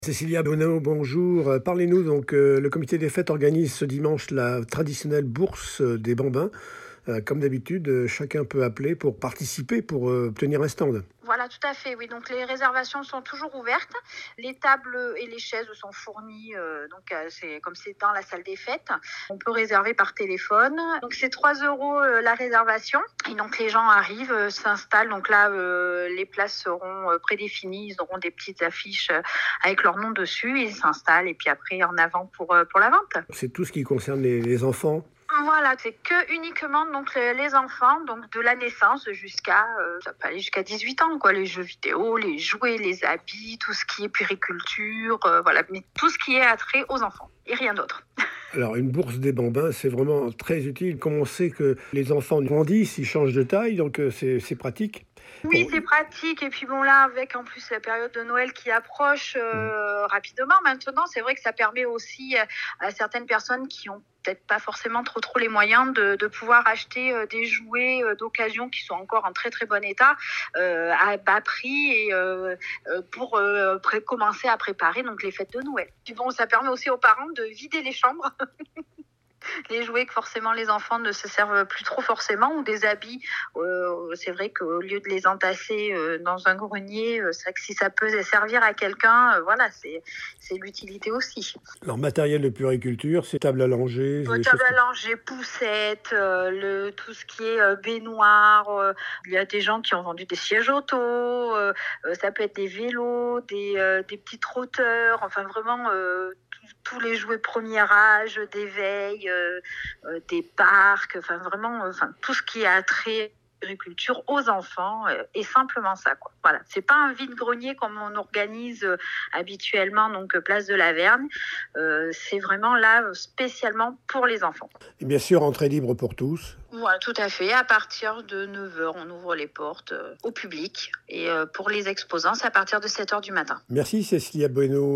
Cécilia Bonneau, bonjour. Parlez-nous donc. Le comité des fêtes organise ce dimanche la traditionnelle bourse des bambins. Comme d'habitude, chacun peut appeler pour participer, pour obtenir un stand. Voilà, tout à fait, oui. Donc les réservations sont toujours ouvertes. Les tables et les chaises sont fournies. C'est comme c'est dans la salle des fêtes. On peut réserver par téléphone. Donc c'est 3 € la réservation. Et donc les gens arrivent, s'installent. Donc là, les places seront prédéfinies. Ils auront des petites affiches avec leur nom dessus. Ils s'installent et puis après en avant pour la vente. C'est tout ce qui concerne les enfants. Voilà, c'est que uniquement donc les enfants, donc de la naissance jusqu'à ça peut aller jusqu'à 18 ans, quoi, les jeux vidéo, les jouets, les habits, tout ce qui est puériculture, voilà, mais tout ce qui est attrait aux enfants et rien d'autre. Alors, une bourse des bambins, c'est vraiment très utile. Comme on sait que les enfants grandissent, ils changent de taille, donc c'est pratique. Oui, c'est pratique. Et puis bon, là, avec en plus la période de Noël qui approche rapidement maintenant, c'est vrai que ça permet aussi à certaines personnes qui ont peut-être pas forcément trop les moyens de pouvoir acheter des jouets d'occasion qui sont encore en très très bon état à bas prix et pour commencer à préparer donc les fêtes de Noël. Puis bon, ça permet aussi aux parents de vider les chambres. Les jouets que forcément les enfants ne se servent plus trop forcément, ou des habits, c'est vrai qu'au lieu de les entasser dans un grenier, c'est vrai que si ça peut servir à quelqu'un, voilà, c'est l'utilité aussi. Alors, matériel de puériculture, c'est table à langer. Table à langer, poussettes, tout ce qui est baignoire. Il y a des gens qui ont vendu des sièges auto, ça peut être des vélos, des petits trotteurs, enfin vraiment tous les jouets premier âge, d'éveil, des parcs, enfin vraiment tout ce qui est attrait agriculture aux enfants et simplement ça, quoi. Voilà, c'est pas un vide-grenier comme on organise habituellement donc place de la Vergne. C'est vraiment là spécialement pour les enfants. Et bien sûr, entrée libre pour tous. Voilà, tout à fait. À partir de 9h, on ouvre les portes au public et pour les exposants, c'est à partir de 7h du matin. Merci Cécilia Bonneau.